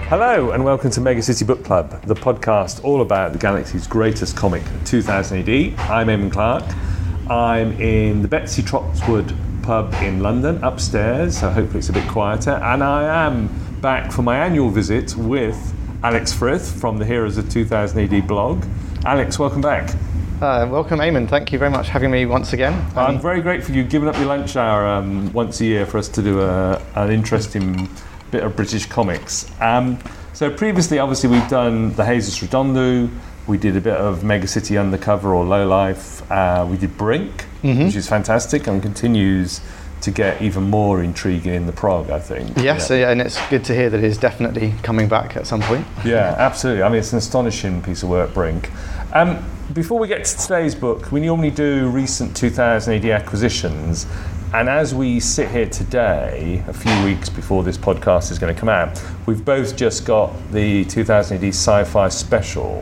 Hello and welcome to Mega City Book Club, the podcast all about the galaxy's greatest comic, 2000 AD. I'm Eamon Clark. I'm in the Betsy Trotwood pub in London, upstairs, so hopefully it's a bit quieter. And I am back for my annual visit with Alex Frith from the Heroes of 2000 AD blog. Alex, welcome back. Welcome, Eamon. Thank you very much for having me once again. I'm very grateful you've given up your lunch hour once a year for us to do an interesting bit of British comics. So previously, obviously, we've done the Jesus Redondo, we did a bit of Mega City Undercover or Low Life, we did Brink, which is fantastic and continues to get even more intriguing in the prog, I think. Yes, yeah, and it's good to hear that it is definitely coming back at some point. Yeah, absolutely. I mean, it's an astonishing piece of work, Brink. Before we get to today's book, we normally do recent 2000 AD acquisitions. And as we sit here today, a few weeks before this podcast is going to come out, we've both just got the 2000 AD sci-fi special.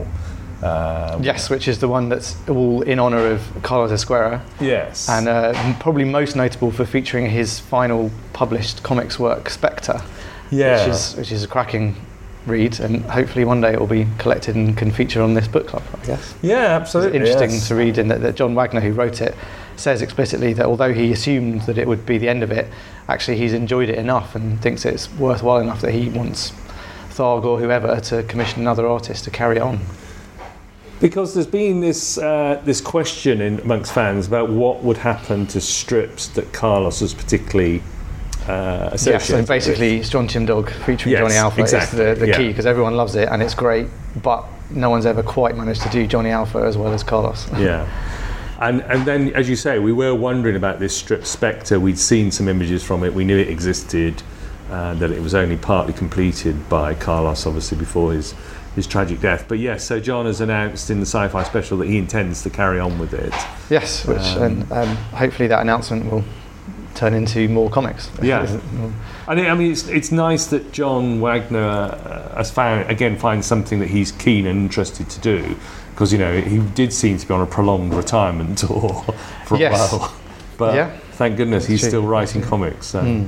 Yes, which is the one that's all in honour of Carlos Ezquerra. Yes. And probably most notable for featuring his final published comics work, Spectre. Yeah. Which is a cracking read, and hopefully one day it will be collected and can feature on this book club, I guess. Yeah, absolutely. It's interesting to read in that John Wagner, who wrote it, says explicitly that although he assumed that it would be the end of it, actually he's enjoyed it enough and thinks it's worthwhile enough that he wants Tharg or whoever to commission another artist to carry on. Because there's been this question amongst fans about what would happen to strips that Carlos was particularly associated Yes, so basically Strontium Dog featuring Johnny Alpha is the key, because everyone loves it and it's great, but no one's ever quite managed to do Johnny Alpha as well as Carlos. Yeah. And then, as you say, we were wondering about this strip Spectre. We'd seen some images from it. We knew it existed, that it was only partly completed by Carlos, obviously, before his tragic death. But yes, so John has announced in the sci-fi special that he intends to carry on with it. Yes, which and hopefully that announcement will turn into more comics. Yeah. I mean, it's nice that John Wagner has finds something that he's keen and interested to do. Because, you know, he did seem to be on a prolonged retirement tour for a while. But thank goodness he's still writing comics. So.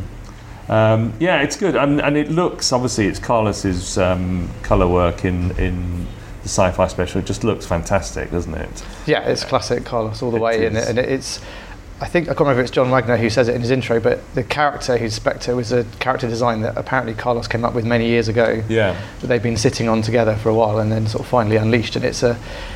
Yeah, it's good. And it looks, obviously, it's Carlos's colour work in the sci-fi special. It just looks fantastic, doesn't it? Yeah, it's classic Carlos all the way. And it's, I can't remember if it's John Wagner who says it in his intro, but the character who's Spectre was a character design that apparently Carlos came up with many years ago. Yeah. That they've been sitting on together for a while and then sort of finally unleashed. And it's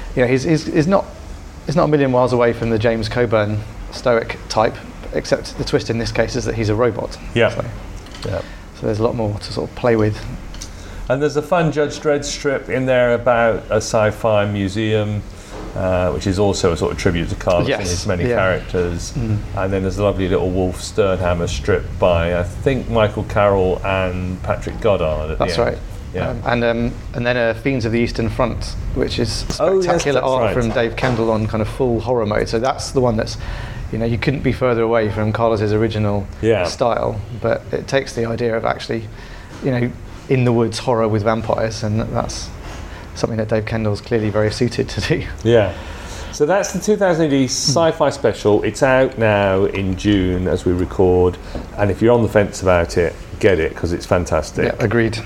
he's not a million miles away from the James Coburn stoic type, except the twist in this case is that he's a robot. Yeah. So there's a lot more to sort of play with. And there's a fun Judge Dredd strip in there about a sci-fi museum. Which is also a sort of tribute to Carlos and his many characters. And then there's a lovely little Wolf Sternhammer strip by, I think, Michael Carroll and Patrick Goddard at That's the end. right. Yeah. And then Fiends of the Eastern Front, which is spectacular art from Dave Kendall on kind of full horror mode. So that's the one that's, you couldn't be further away from Carlos's original style, but it takes the idea of actually, in the woods horror with vampires, and that's something that Dave Kendall's clearly very suited to do. Yeah. So that's the 2000 AD sci-fi special. It's out now in June as we record, and if you're on the fence about it, get it because it's fantastic. Yeah, agreed.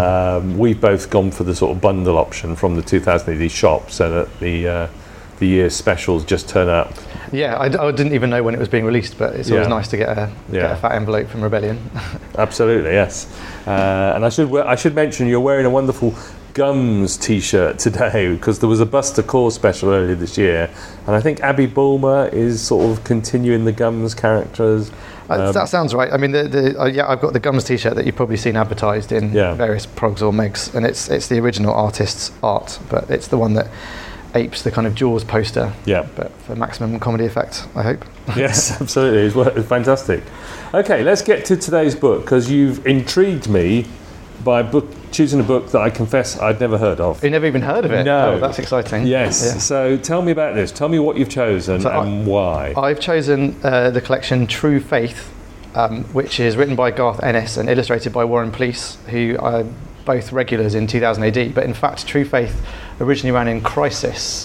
We've both gone for the sort of bundle option from the 2000 AD shop, so that the year's specials just turn up. Yeah, I didn't even know when it was being released, but it's always nice to get a fat envelope from Rebellion. Absolutely, yes. And I should mention you're wearing a wonderful Gums t-shirt today because there was a Buster Core special earlier this year, and I think Abby Bulmer is sort of continuing the Gums characters. That sounds right. I mean, I've got the Gums t-shirt that you've probably seen advertised in various progs or megs, and it's the original artist's art, but it's the one that apes the kind of Jaws poster. Yeah. But for maximum comedy effect, I hope. Yes, absolutely. It's fantastic. Okay, let's get to today's book because you've intrigued me by choosing a book that I confess I'd never heard of. You never even heard of it? No. Oh, that's exciting. Yes. Yeah. So tell me about this. Tell me what you've chosen and why. I've chosen the collection True Faith, which is written by Garth Ennis and illustrated by Warren Pleece, who are both regulars in 2000 AD. But in fact, True Faith originally ran in Crisis,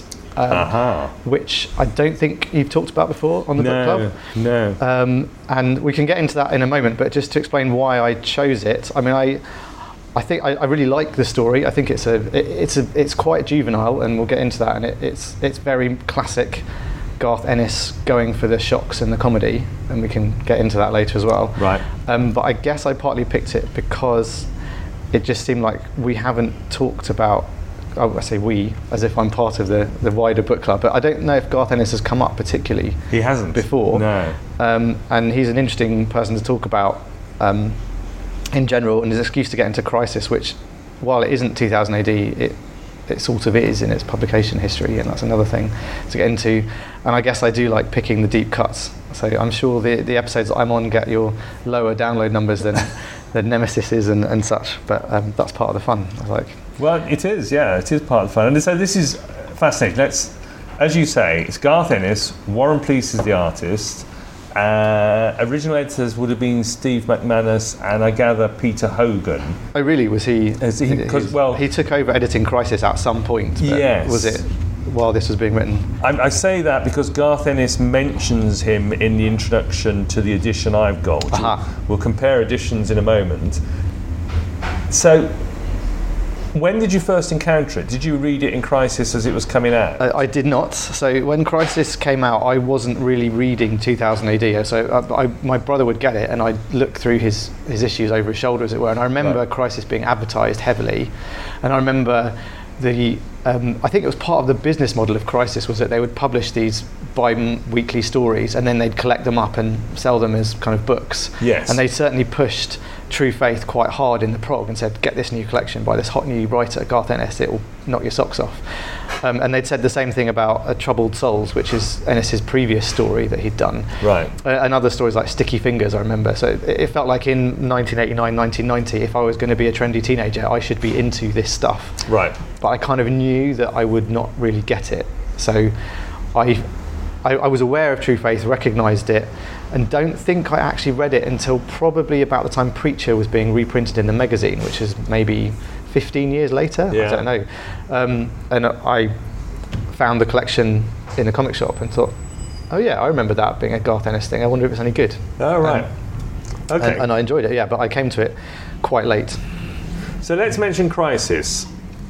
which I don't think you've talked about before on the book club. No. And we can get into that in a moment, but just to explain why I chose it, I mean, I think I really like the story. I think it's quite juvenile, and we'll get into that. And it's very classic Garth Ennis going for the shocks and the comedy, and we can get into that later as well. Right. But I guess I partly picked it because it just seemed like we haven't talked about. I say we, as if I'm part of the wider book club, but I don't know if Garth Ennis has come up particularly. He hasn't before. No. And he's an interesting person to talk about in general, and his excuse to get into Crisis, which, while it isn't 2000 AD, it sort of is in its publication history, and that's another thing to get into. And I guess I do like picking the deep cuts. So I'm sure the episodes that I'm on get your lower download numbers than Nemesis is and such, but that's part of the fun, I like. Well, it is, yeah, it is part of the fun. And so this is fascinating. As you say, it's Garth Ennis, Warren Pleece is the artist. Original editors would have been Steve McManus and I gather Peter Hogan. Oh, really? Was he? He took over editing Crisis at some point. Yes. Was it while this was being written? I say that because Garth Ennis mentions him in the introduction to the edition I've got. We'll compare editions in a moment. So, when did you first encounter it? Did you read it in Crisis as it was coming out? I did not. So when Crisis came out, I wasn't really reading 2000 AD. So my brother would get it, and I'd look through his issues over his shoulder, as it were. And I remember Crisis being advertised heavily. And I remember I think it was part of the business model of Crisis was that they would publish these bi-weekly stories, and then they'd collect them up and sell them as kind of books. Yes. And they certainly pushed True Faith quite hard in the prog and said, get this new collection by this hot new writer, Garth Ennis, it will knock your socks off. And they'd said the same thing about Troubled Souls, which is Ennis's previous story that he'd done. Right. And other stories like Sticky Fingers, I remember. So it felt like in 1989, 1990, if I was going to be a trendy teenager, I should be into this stuff. Right. But I kind of knew that I would not really get it. So I was aware of True Faith, recognised it, and don't think I actually read it until probably about the time Preacher was being reprinted in the magazine, which is maybe 15 years later. Yeah. I don't know. And I found the collection in a comic shop and thought, oh yeah, I remember that being a Garth Ennis thing. I wonder if it's any good. Oh, right. Okay. And I enjoyed it, yeah, but I came to it quite late. So let's mention Crisis.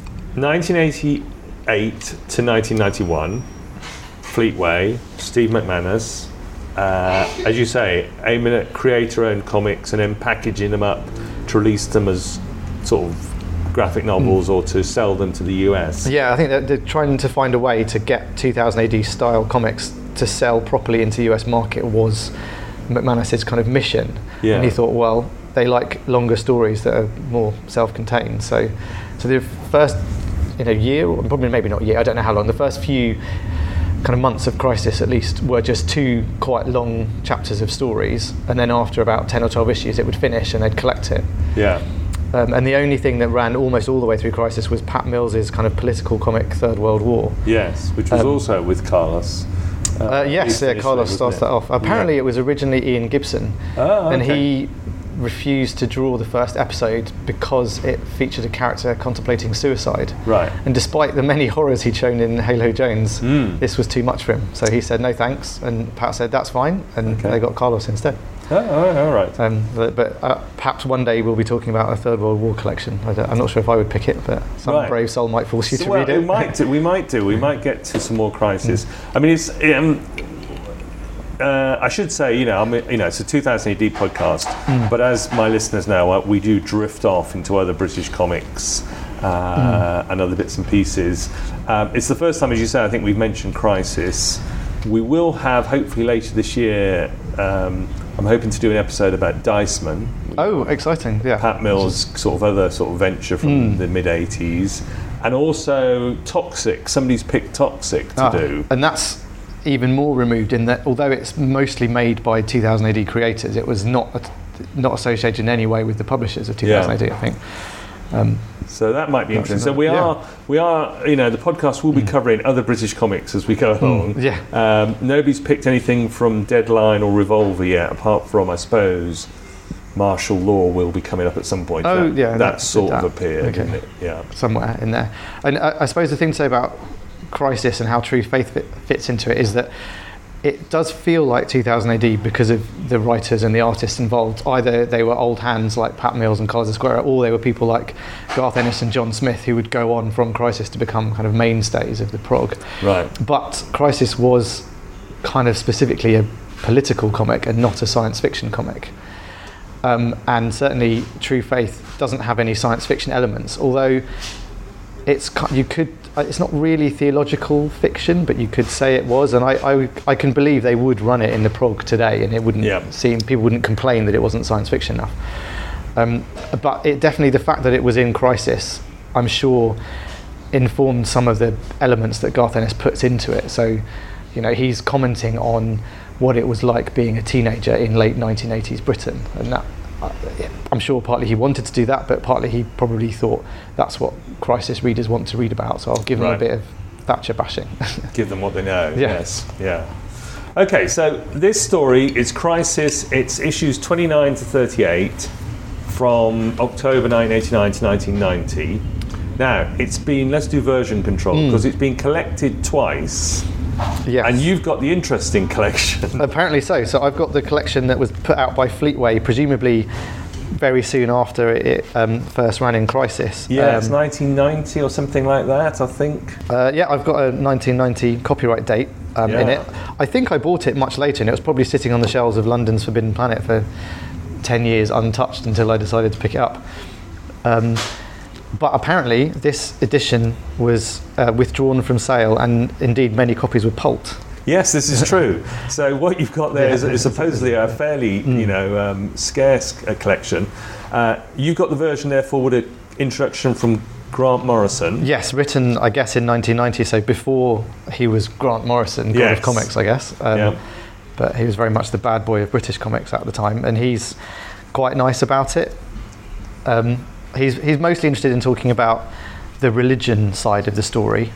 1988 to 1991. Fleetway, Steve McManus, as you say, aiming at creator-owned comics and then packaging them up to release them as sort of graphic novels or to sell them to the US. Yeah, I think that they're trying to find a way to get 2000 AD style comics to sell properly into the US market was McManus's kind of mission. Yeah. And he thought, well, they like longer stories that are more self-contained. So the first year, or probably maybe not year, I don't know how long, the first few kind of months of Crisis at least were just 2 quite long chapters of stories, and then after about 10 or 12 issues it would finish and they'd collect it. Yeah. And the only thing that ran almost all the way through Crisis was Pat Mills's kind of political comic Third World War. Yes, which was also with Carlos. Carlos starts that off. Apparently it was originally Ian Gibson, and he refused to draw the first episode because it featured a character contemplating suicide. Right. And despite the many horrors he'd shown in Halo Jones, this was too much for him. So he said no thanks, and Pat said that's fine, and they got Carlos instead. Oh, all right. But perhaps one day we'll be talking about a Third World War collection. I'm not sure if I would pick it, but some brave soul might force you to read it. We might do. We might get to some more Crisis. I mean, it's. I should say, it's a 2000 AD podcast, but as my listeners know, we do drift off into other British comics and other bits and pieces. It's the first time, as you say, I think we've mentioned Crisis. We will have, hopefully later this year, I'm hoping to do an episode about Diceman. Oh, exciting, yeah. Pat Mills' sort of other sort of venture from the mid-80s. And also Toxic. Somebody's picked Toxic to do. And that's even more removed in that, although it's mostly made by 2000 AD creators, it was not associated in any way with the publishers of 2000 AD, I think. So that might be interesting. So we are, the podcast will be covering other British comics as we go along. Nobody's picked anything from Deadline or Revolver yet, apart from, I suppose, Martial Law will be coming up at some point. That sort of appeared, didn't it? Yeah, somewhere in there. And I suppose the thing to say about Crisis and how True Faith fits into it is that it does feel like 2000 AD because of the writers and the artists involved. Either they were old hands like Pat Mills and Carlos Ezquerra, or they were people like Garth Ennis and John Smith who would go on from Crisis to become kind of mainstays of the prog. Right. But Crisis was kind of specifically a political comic and not a science fiction comic. And certainly True Faith doesn't have any science fiction elements, although it's not really theological fiction, but you could say it was, and I can believe they would run it in the prog today, and it wouldn't people wouldn't complain that it wasn't science fiction enough. But it definitely, the fact that it was in Crisis, I'm sure, informed some of the elements that Garth Ennis puts into it. So, he's commenting on what it was like being a teenager in late 1980s Britain, and that I'm sure partly he wanted to do that, but partly he probably thought that's what Crisis readers want to read about, so I'll give them a bit of Thatcher bashing. Give them what they know. Yes. Yeah. Okay, so this story is Crisis. It's issues 29 to 38 from October 1989 to 1990. Now, let's do version control, because it's been collected twice. Yes. And you've got the interesting collection. Apparently so. So I've got the collection that was put out by Fleetway, presumably very soon after it first ran in Crisis. Yeah, it's 1990 or something like that, I think. I've got a 1990 copyright date in it. I think I bought it much later, and it was probably sitting on the shelves of London's Forbidden Planet for 10 years untouched until I decided to pick it up. But apparently this edition was withdrawn from sale, and indeed many copies were pulped. Yes, this is true. So what you've got there is supposedly a fairly, scarce collection. You've got the version, therefore, with an introduction from Grant Morrison. Yes, written, I guess, in 1990, so before he was Grant Morrison, God of Comics, I guess. But he was very much the bad boy of British comics at the time, and he's quite nice about it. He's mostly interested in talking about the religion side of the story,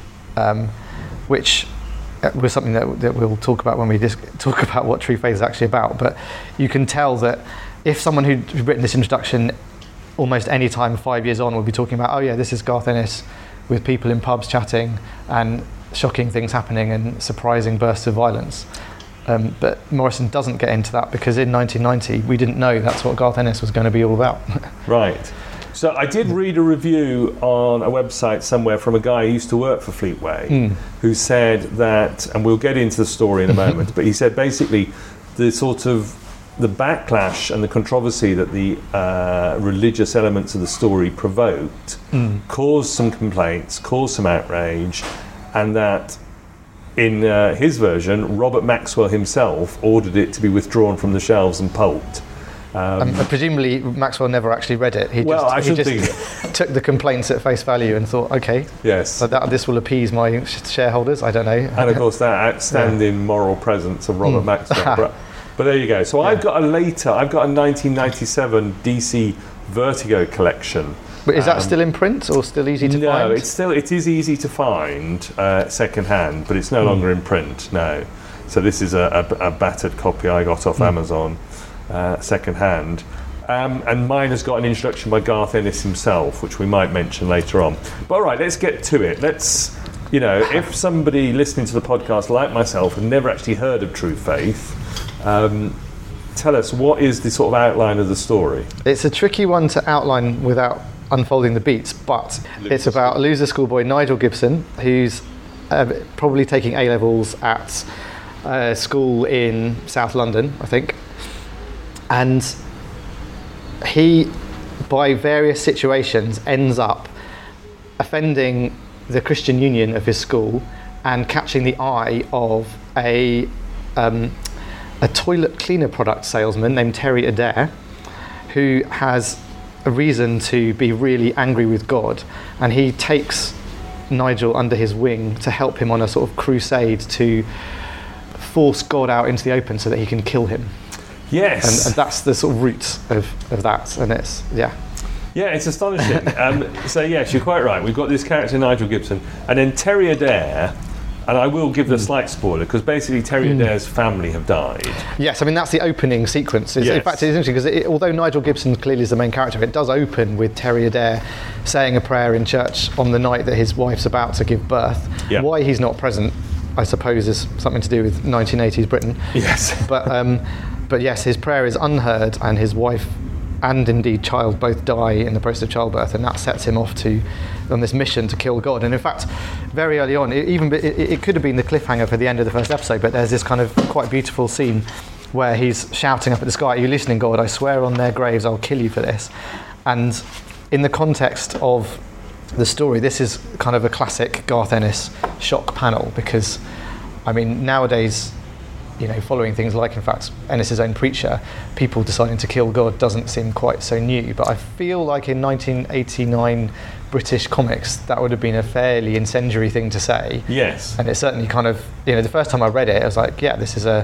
which was something that we'll talk about when we talk about what True Faith is actually about. But you can tell that if someone who'd written this introduction almost any time 5 years on would be talking about, this is Garth Ennis with people in pubs chatting and shocking things happening and surprising bursts of violence. But Morrison doesn't get into that because in 1990 we didn't know that's what Garth Ennis was going to be all about. Right. So I did read a review on a website somewhere from a guy who used to work for Fleetway, who said that, and we'll get into the story in a moment, but he said basically the sort of the backlash and the controversy that the religious elements of the story provoked caused some complaints, caused some outrage, and that in his version, Robert Maxwell himself ordered it to be withdrawn from the shelves and pulped. Presumably Maxwell never actually read it. He just took the complaints at face value and thought, okay, so this will appease my shareholders, I don't know. And of course that outstanding moral presence of Robert Maxwell. But there you go. So I've got a 1997 DC Vertigo collection. But is that still in print or still easy to find? No, it is easy to find second hand, but it's no longer in print, no. So this is a battered copy I got off Amazon. Second hand, and mine has got an introduction by Garth Ennis himself, which we might mention later on. But all right, let's get to it. If somebody listening to the podcast like myself had never actually heard of True Faith, tell us, what is the sort of outline of the story? It's a tricky one to outline without unfolding the beats, but it's about loser schoolboy Nigel Gibson, who's probably taking A-levels at school in South London, I think. And he, by various situations, ends up offending the Christian Union of his school and catching the eye of a toilet cleaner product salesman named Terry Adair, who has a reason to be really angry with God, and he takes Nigel under his wing to help him on a sort of crusade to force God out into the open so that he can kill him. Yes. And that's the sort of root of that, and it's, Yeah, it's astonishing. So yes, you're quite right. We've got this character, Nigel Gibson, and then Terry Adair, and I will give the slight spoiler, because basically Terry Adair's family have died. Yes, I mean, that's the opening sequence. In fact, it's interesting, because although Nigel Gibson clearly is the main character, it does open with Terry Adair saying a prayer in church on the night that his wife's about to give birth. Why he's not present I suppose is something to do with 1980s Britain. Yes. But yes, his prayer is unheard, and his wife and indeed child both die in the process of childbirth, and that sets him off on this mission to kill God. And in fact, very early on, it could have been the cliffhanger for the end of the first episode, but there's this kind of quite beautiful scene where he's shouting up at the sky, "Are you listening, God? I swear on their graves I'll kill you for this." And in the context of the story, this is kind of a classic Garth Ennis shock panel, because, I mean, nowadays, following things like, in fact, Ennis's own Preacher, people deciding to kill God doesn't seem quite so new. But I feel like in 1989 British comics, that would have been a fairly incendiary thing to say. Yes. And it certainly kind of, the first time I read it, I was like, yeah,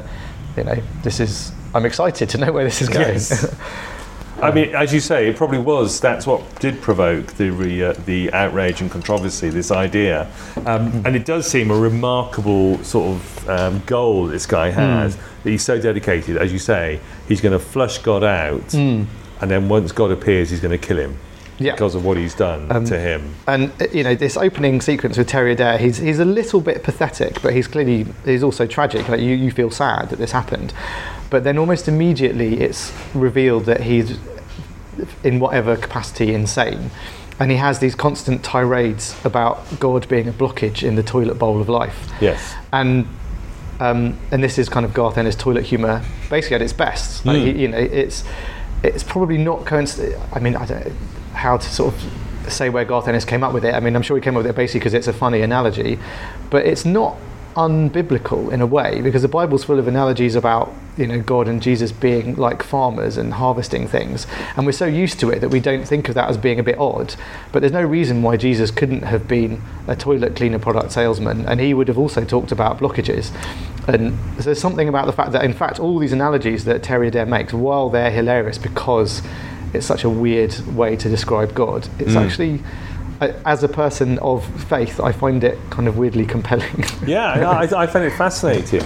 I'm excited to know where this is going. Yes. I mean, as you say, it probably was. That's what did provoke the outrage and controversy. This idea, and it does seem a remarkable sort of goal this guy has. That he's so dedicated, as you say, he's going to flush God out, and then once God appears, he's going to kill him. Yeah. Because of what he's done to him. And this opening sequence with Terry Adair, he's a little bit pathetic, but he's also tragic. Like you feel sad that this happened, but then almost immediately it's revealed that he's in whatever capacity insane, and he has these constant tirades about God being a blockage in the toilet bowl of life. Yes. And this is kind of Garth Ennis toilet humour, basically at its best. Like it's probably not I mean, I don't know how to sort of say where Garth Ennis came up with it. I mean, I'm sure he came up with it basically because it's a funny analogy, but it's not unbiblical in a way, because the Bible's full of analogies about God and Jesus being like farmers and harvesting things, and we're so used to it that we don't think of that as being a bit odd. But there's no reason why Jesus couldn't have been a toilet cleaner product salesman, and he would have also talked about blockages. And there's something about the fact that, in fact, all these analogies that Terry Adair makes, while they're hilarious because it's such a weird way to describe God, it's actually, as a person of faith, I find it kind of weirdly compelling. Yeah, I find it fascinating.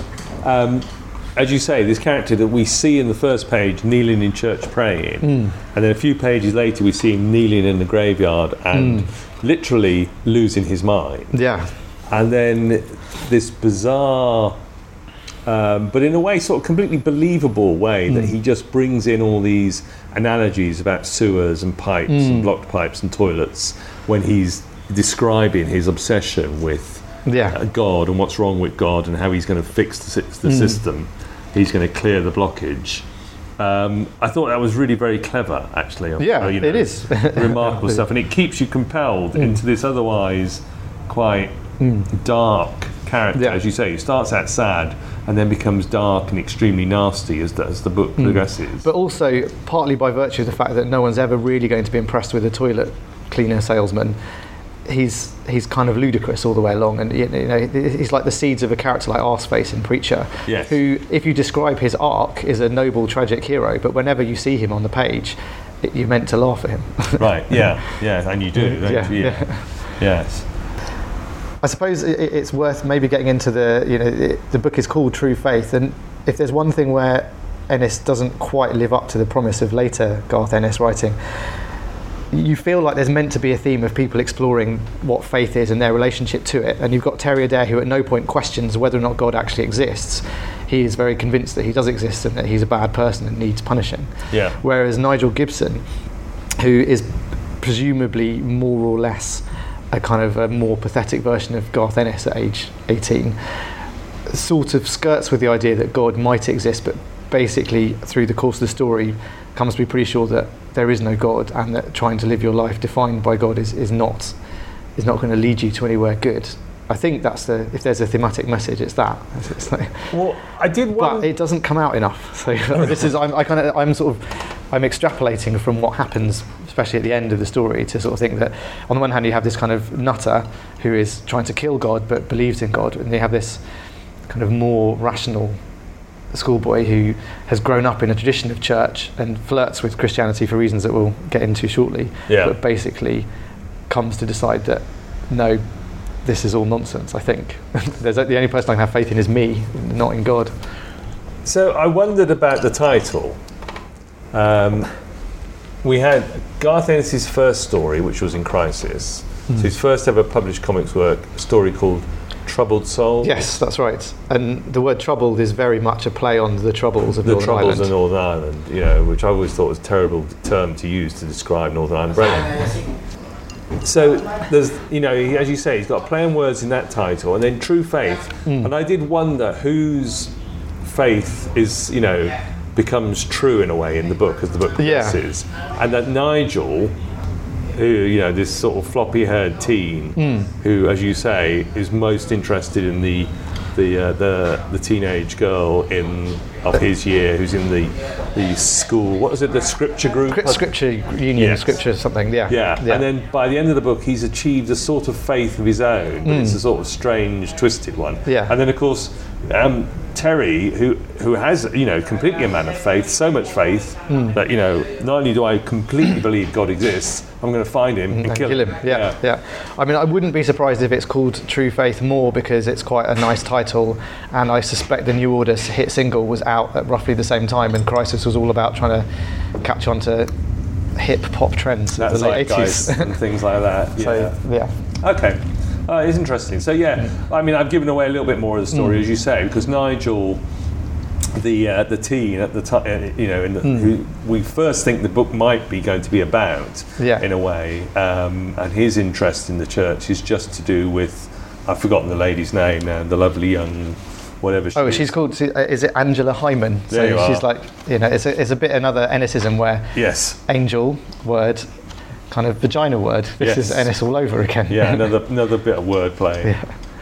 As you say, this character that we see in the first page kneeling in church praying, and then a few pages later we see him kneeling in the graveyard and literally losing his mind. Yeah. And then this bizarre, but in a way sort of completely believable way, that he just brings in all these analogies about sewers and pipes and blocked pipes and toilets when he's describing his obsession with God and what's wrong with God and how he's going to fix the system. He's going to clear the blockage. I thought that was really very clever, actually. It is. Remarkable stuff. And it keeps you compelled into this otherwise quite dark character. As you say, it starts out sad and then becomes dark and extremely nasty as the book progresses. But also, partly by virtue of the fact that no one's ever really going to be impressed with a toilet cleaner salesman, he's kind of ludicrous all the way along, and he's like the seeds of a character like Arseface in Preacher, who, if you describe his arc, is a noble tragic hero, but whenever you see him on the page, you're meant to laugh at him. Right, and you do, don't you? Yes. I suppose it's worth maybe getting into the book is called True Faith, and if there's one thing where Ennis doesn't quite live up to the promise of later Garth Ennis writing, you feel like there's meant to be a theme of people exploring what faith is and their relationship to it. And you've got Terry Adair, who at no point questions whether or not God actually exists. He is very convinced that he does exist and that he's a bad person and needs punishing. Yeah. Whereas Nigel Gibson, who is presumably more or less a kind of a more pathetic version of Garth Ennis at age 18, sort of skirts with the idea that God might exist, but basically through the course of the story comes to be pretty sure that there is no God, and that trying to live your life defined by God is not going to lead you to anywhere good. I think that's if there's a thematic message, it's that. It's like, but it doesn't come out enough. So this is I'm extrapolating from what happens, especially at the end of the story, to sort of think that on the one hand you have this kind of nutter who is trying to kill God but believes in God, and you have this kind of more rational schoolboy who has grown up in a tradition of church and flirts with Christianity for reasons that we'll get into shortly, but basically comes to decide that no, this is all nonsense. I think the only person I can have faith in is me, not in God. So I wondered about the title. We had Garth Ennis's first story, which was In Crisis. So his first ever published comics work, a story called Troubled Soul. Yes, that's right. And the word troubled is very much a play on the troubles of Northern Ireland. The troubles of Northern Ireland, which I always thought was a terrible term to use to describe Northern Ireland Brennan. So there's, as you say, he's got a play on words in that title, and then True Faith. And I did wonder whose faith is, becomes true in a way in the book as the book progresses, and that Nigel, who, this sort of floppy-haired teen, who, as you say, is most interested in the teenage girl of his year, who's in the school. What is it? The scripture group? Scripture union, scripture something. Yeah. And then by the end of the book, he's achieved a sort of faith of his own, but it's a sort of strange, twisted one. Yeah. And then, of course, Terry, who has, completely a man of faith, so much faith that, not only do I completely believe God exists, I'm going to find him and kill him. Yeah. I mean, I wouldn't be surprised if it's called True Faith more because it's quite a nice title, and I suspect the New Order hit single was out at roughly the same time, and Crisis was all about trying to catch on to hip pop trends of the late 80s. And things like that. Okay. It's interesting. So I mean, I've given away a little bit more of the story, as you say, because Nigel, the teen at the time, who we first think the book might be going to be about, in a way, and his interest in the church is just to do with, I've forgotten the lady's name now, the lovely young, whatever she is. She's called, is it Angela Hyman? So she's like, it's a bit another Ennisism where angel word, kind of vagina word. This is Ennis all over again. Yeah, another bit of wordplay.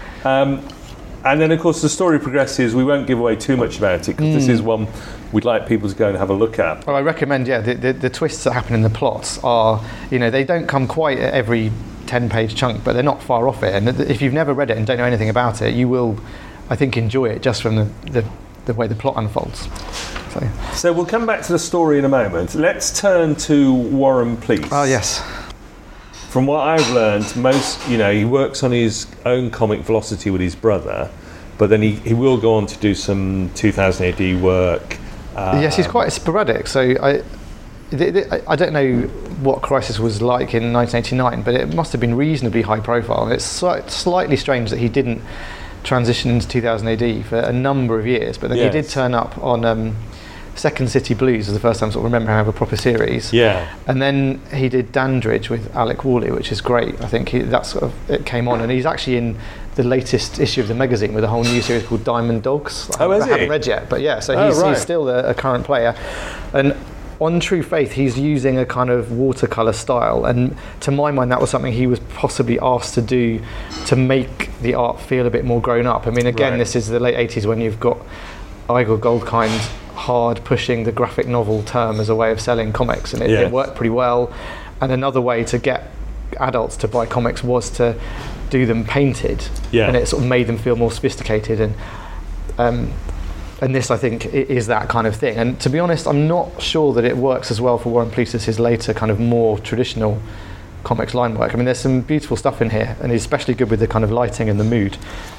And then, of course, the story progresses. We won't give away too much about it because this is one we'd like people to go and have a look at. Well, I recommend, the twists that happen in the plots are, they don't come quite at every 10-page chunk, but they're not far off it. And if you've never read it and don't know anything about it, you will, I think, enjoy it just from the way the plot unfolds. So we'll come back to the story in a moment. Let's turn to War and Peace. Oh, yes. From what I've learned, he works on his own comic Velocity with his brother, but then he will go on to do some 2000 AD work. Yes, he's quite sporadic. So I don't know what Crisis was like in 1989, but it must have been reasonably high profile. And it's slightly strange that he didn't transition into 2000 AD for a number of years, but then he did turn up on Second City Blues was the first time I sort of remember him have a proper series. Yeah. And then he did Dandridge with Alec Worley, which is great. I think it came on, and he's actually in the latest issue of the magazine with a whole new series called Diamond Dogs. I haven't read yet, but he's still a current player. And on True Faith, he's using a kind of watercolour style, and to my mind, that was something he was possibly asked to do to make the art feel a bit more grown up. I mean, again, this is the late 80s when you've got Igor Goldkind hard pushing the graphic novel term as a way of selling comics, and it worked pretty well. And another way to get adults to buy comics was to do them painted, and it sort of made them feel more sophisticated. And this, I think, is that kind of thing. And to be honest, I'm not sure that it works as well for War and Peace as his later kind of more traditional comics line work. I mean, there's some beautiful stuff in here, and he's especially good with the kind of lighting and the mood.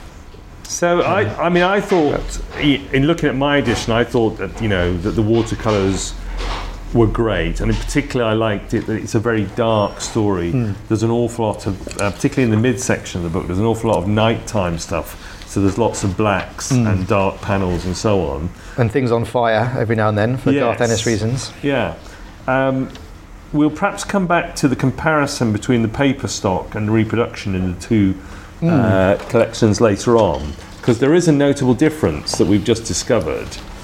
So I thought, in looking at my edition, I thought that that the watercolours were great, and in particular I liked it that it's a very dark story. There's an awful lot of, particularly in the midsection of the book, there's an awful lot of nighttime stuff. So there's lots of blacks and dark panels and so on. And things on fire every now and then for Garth Ennis reasons. Yeah. We'll perhaps come back to the comparison between the paper stock and the reproduction in the two collections later on, because there is a notable difference that we've just discovered.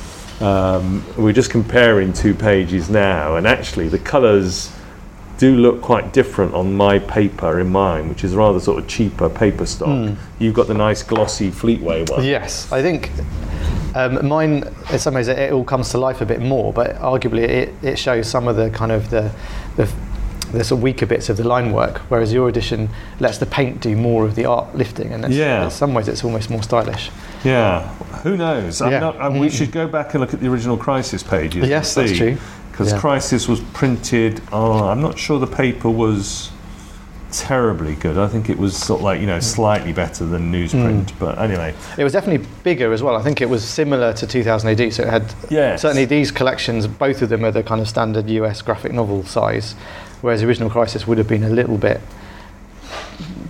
We're just comparing two pages now, and actually the colours do look quite different on my paper in mine, which is a rather sort of cheaper paper stock. You've got the nice glossy Fleetway one. Yes, I think mine, in some ways, it all comes to life a bit more, but arguably it shows some of the kind of the sort of weaker bits of the line work, whereas your edition lets the paint do more of the art lifting, and in some ways it's almost more stylish. Yeah, who knows? We should go back and look at the original Crisis pages. Yes, that's true. Because Crisis was printed, I'm not sure the paper was terribly good. I think it was sort of like, slightly better than newsprint, but anyway. It was definitely bigger as well. I think it was similar to 2000 AD, so it had, certainly these collections, both of them are the kind of standard US graphic novel size, whereas the original Crisis would have been a little bit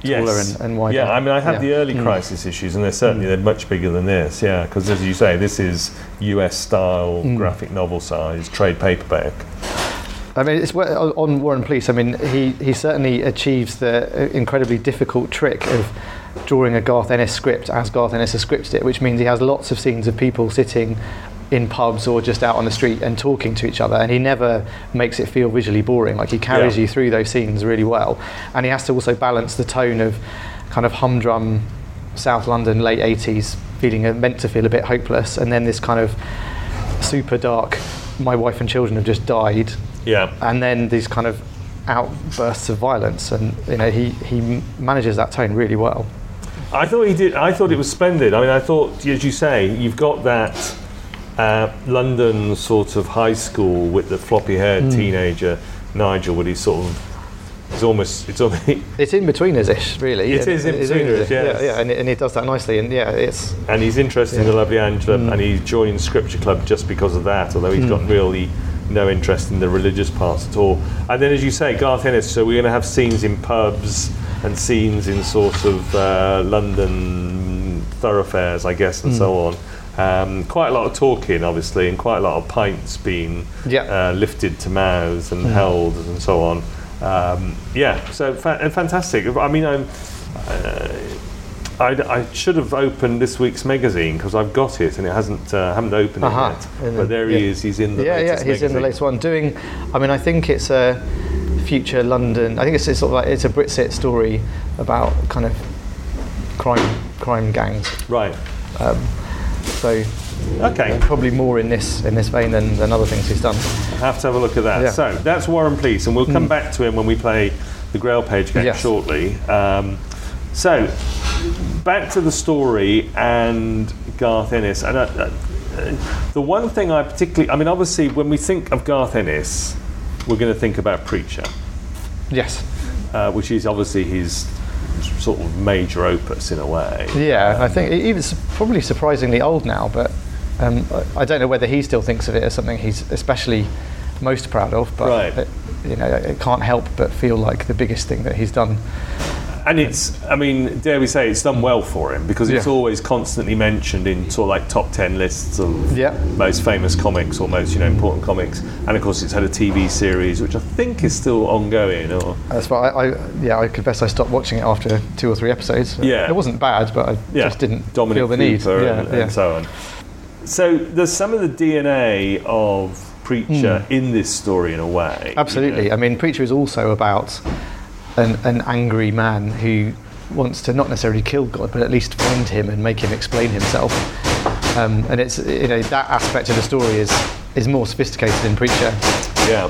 taller and wider. Yeah, I mean, I had the early Crisis issues, and they're much bigger than this. Yeah, because as you say, this is US style graphic novel size trade paperback. I mean, it's on War and Peace. I mean, he certainly achieves the incredibly difficult trick of drawing a Garth Ennis script as Garth Ennis has scripted it, which means he has lots of scenes of people sitting in pubs or just out on the street and talking to each other, and he never makes it feel visually boring. Like, he carries you through those scenes really well, and he has to also balance the tone of kind of humdrum South London late 80s meant to feel a bit hopeless, and then this kind of super dark, my wife and children have just died, and then these kind of outbursts of violence, and he manages that tone really well. I thought he did. I thought it was splendid. I mean, I thought, as you say, you've got that London sort of high school with the floppy-haired teenager Nigel, with his sort of, it's in between us-ish, really. It is in between us, yes. Yeah, and he does that nicely, and and he's interested in the lovely Angela, and he joined Scripture Club just because of that, although he's got really no interest in the religious parts at all. And then, as you say, Garth Ennis, so we're going to have scenes in pubs and scenes in sort of London thoroughfares, I guess, and so on. Quite a lot of talking, obviously, and quite a lot of pints being lifted to mouths and held and so on. So fantastic. I mean, I should have opened this week's magazine because I've got it and it haven't opened it yet. But there he is. He's in the latest he's magazine. In the latest one. I think it's a future London. I think it's sort of like it's a Britsit story about kind of crime gangs. Right. Probably more in this vein than other things he's done. I'll have to have a look at that. Yeah. So that's War and Peace, and we'll come back to him when we play the Grail Page game shortly. So back to the story and Garth Ennis. And the one thing obviously, when we think of Garth Ennis, we're going to think about Preacher. Yes. Which is obviously his sort of major opus in a way. Yeah, I think it's probably surprisingly old now, but I don't know whether he still thinks of it as something he's especially most proud of, but it can't help but feel like the biggest thing that he's done. And dare we say, it's done well for him, because it's always constantly mentioned in sort of like top 10 lists of most famous comics or most important comics. And of course, it's had a TV series, which I think is still ongoing. That's why I confess I stopped watching it after 2 or 3 episodes. Yeah, it wasn't bad, but I just didn't feel the need. And so on. So there's some of the DNA of Preacher in this story in a way. Absolutely. I mean, Preacher is also about an angry man who wants to not necessarily kill God, but at least find him and make him explain himself. And it's that aspect of the story is more sophisticated in Preacher. Yeah.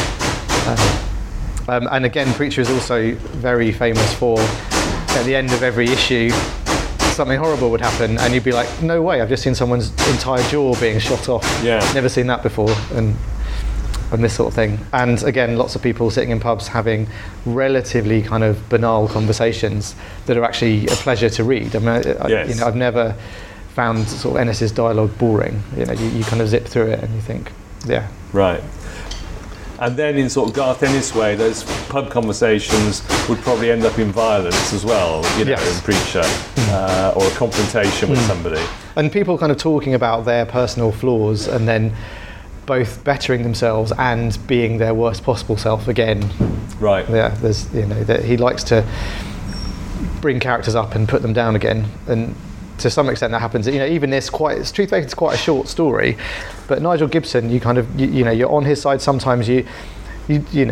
And again, Preacher is also very famous for, at the end of every issue, something horrible would happen, and you'd be like, "No way! I've just seen someone's entire jaw being shot off. Never seen that before." And this sort of thing. And again, lots of people sitting in pubs having relatively kind of banal conversations that are actually a pleasure to read. I mean, I've never found sort of Ennis's dialogue boring. You kind of zip through it and you think, right. And then in sort of Garth Ennis way, those pub conversations would probably end up in violence as well, in Preacher, or a confrontation with somebody. And people kind of talking about their personal flaws and then both bettering themselves and being their worst possible self again. Right. Yeah, there's that he likes to bring characters up and put them down again, and to some extent that happens. Even this it's quite a short story, but Nigel Gibson, you kind of you're on his side sometimes. You're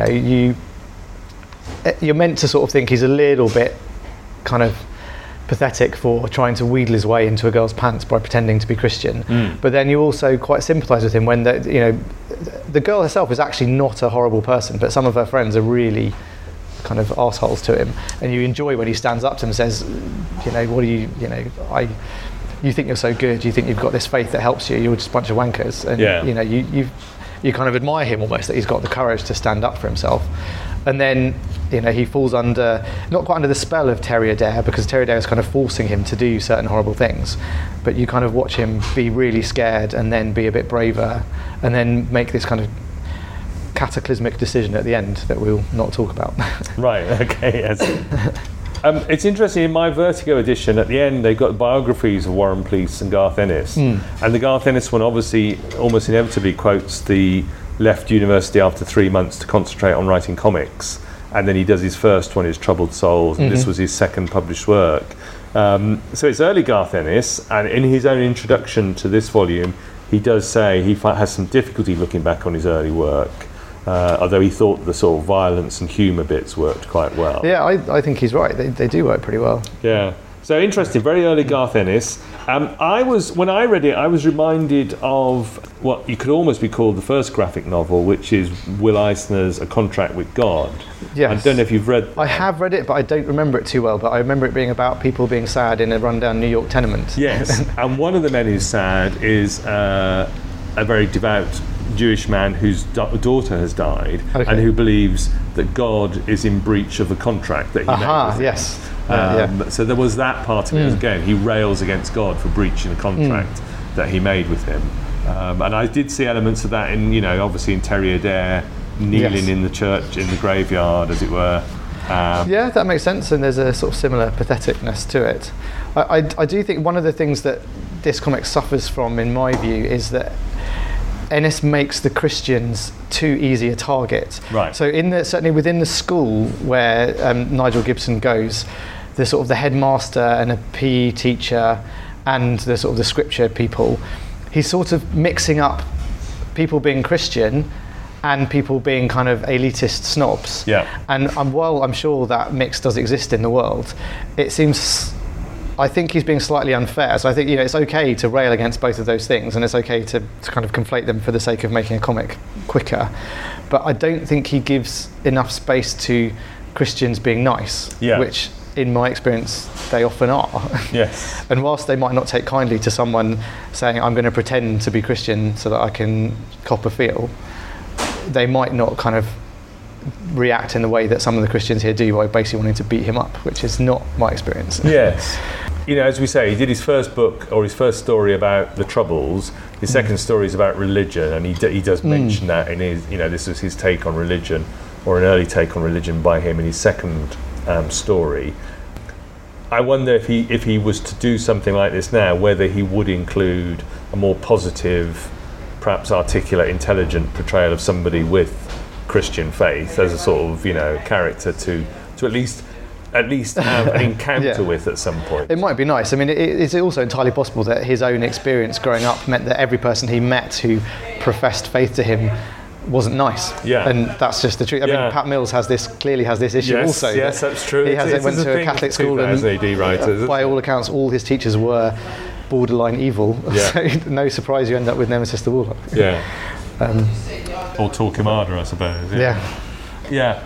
meant to sort of think he's a little bit kind of pathetic for trying to wheedle his way into a girl's pants by pretending to be Christian, but then you also quite sympathise with him when the girl herself is actually not a horrible person, but some of her friends are really kind of arseholes to him, and you enjoy when he stands up to him and says, what do you think you're so good, you think you've got this faith that helps you, you're just a bunch of wankers, and you kind of admire him almost, that he's got the courage to stand up for himself. And then he falls not quite under the spell of Terry Adair, because Terry Adair is kind of forcing him to do certain horrible things, but you kind of watch him be really scared and then be a bit braver and then make this kind of cataclysmic decision at the end that we'll not talk about. Right, okay, yes. It's interesting, in my Vertigo edition, at the end, they've got biographies of Warren Peace and Garth Ennis. And the Garth Ennis one obviously almost inevitably quotes the left university after 3 months to concentrate on writing comics. And then he does his first one, his Troubled Souls, and this was his second published work. So it's early Garth Ennis, and in his own introduction to this volume, he does say he has some difficulty looking back on his early work, although he thought the sort of violence and humour bits worked quite well. Yeah, I think he's right. They do work pretty well. Yeah. So interesting, very early Garth Ennis. When I read it, I was reminded of what you could almost be called the first graphic novel, which is Will Eisner's A Contract with God. Yes. I don't know if you've read that. I have read it, but I don't remember it too well. But I remember it being about people being sad in a rundown New York tenement. Yes, and one of the men who's sad is a very devout Jewish man whose daughter has died, and who believes that God is in breach of a contract that he made with him. Yes. So there was that part of it. Again, he rails against God for breaching a contract that he made with him. And I did see elements of that in, obviously in Terry Adair kneeling in the church, in the graveyard, as it were. Yeah, that makes sense, and there's a sort of similar patheticness to it. I do think one of the things that this comic suffers from, in my view, is that Ennis makes the Christians too easy a target. Right. So certainly within the school where Nigel Gibson goes, the sort of the headmaster and a PE teacher and the sort of the scripture people, he's sort of mixing up people being Christian and people being kind of elitist snobs. Yeah. And while I'm sure that mix does exist in the world, I think he's being slightly unfair. So I think it's okay to rail against both of those things, and it's okay to kind of conflate them for the sake of making a comic quicker. But I don't think he gives enough space to Christians being nice, which in my experience they often are. Yes. And whilst they might not take kindly to someone saying, I'm going to pretend to be Christian so that I can cop a feel, they might not kind of react in the way that some of the Christians here do by basically wanting to beat him up, which is not my experience. Yes. As we say, he did his first book, or his first story about the Troubles. His second story is about religion, and he does mention that in his, this was his take on religion, or an early take on religion by him in his second story. I wonder if he was to do something like this now, whether he would include a more positive, perhaps articulate, intelligent portrayal of somebody with Christian faith as a sort of character to at least have an encounter with at some point. It might be nice. I mean, it's also entirely possible that his own experience growing up meant that every person he met who professed faith to him wasn't nice. Yeah. And that's just the truth. I mean, Pat Mills clearly has this issue also. Yes, that's true. He went to a Catholic school, and AD writers, by all accounts, all his teachers were borderline evil. Yeah. So no surprise you end up with Nemesis the Warlock. Yeah. Or Torquemada, I suppose. Yeah.